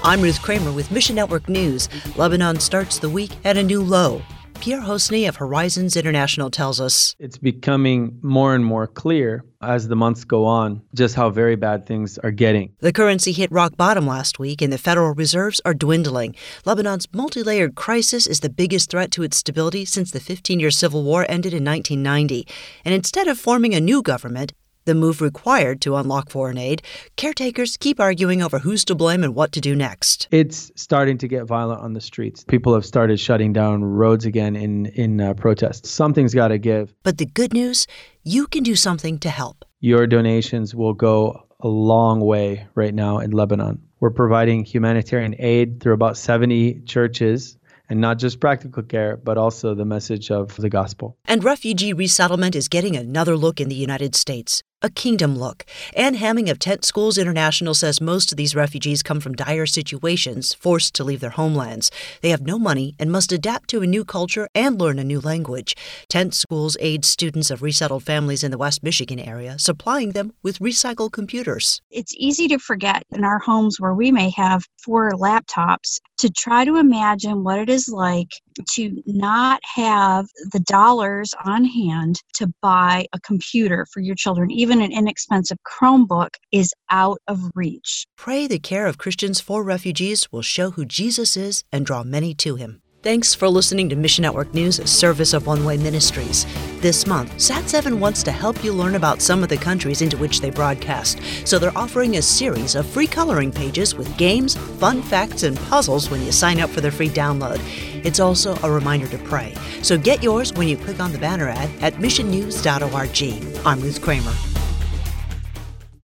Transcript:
I'm Ruth Kramer with Mission Network News. Lebanon starts the week at a new low. Pierre Hosny of Horizons International tells us. It's becoming more and more clear as the months go on just how very bad things are getting. The currency hit rock bottom last week and the Federal Reserves are dwindling. Lebanon's multi-layered crisis is the biggest threat to its stability since the 15-year civil war ended in 1990. And instead of forming a new government, the move required to unlock foreign aid, caretakers keep arguing over who's to blame and what to do next. It's starting to get violent on the streets. People have started shutting down roads again in protests. Something's got to give. But the good news, you can do something to help. Your donations will go a long way right now in Lebanon. We're providing humanitarian aid through about 70 churches. And not just practical care, but also the message of the gospel. And refugee resettlement is getting another look in the United States, a kingdom look. Ann Hamming of Tent Schools International says most of these refugees come from dire situations, forced to leave their homelands. They have no money and must adapt to a new culture and learn a new language. Tent Schools aids students of resettled families in the West Michigan area, supplying them with recycled computers. It's easy to forget in our homes where we may have 4 laptops to try to imagine what it is like to not have the dollars on hand to buy a computer for your children. Even an inexpensive Chromebook is out of reach. Pray the care of Christians for refugees will show who Jesus is and draw many to him. Thanks for listening to Mission Network News, a service of One Way Ministries. This month, Sat7 wants to help you learn about some of the countries into which they broadcast. So they're offering a series of free coloring pages with games, fun facts, and puzzles when you sign up for their free download. It's also a reminder to pray. So get yours when you click on the banner ad at missionnews.org. I'm Ruth Kramer.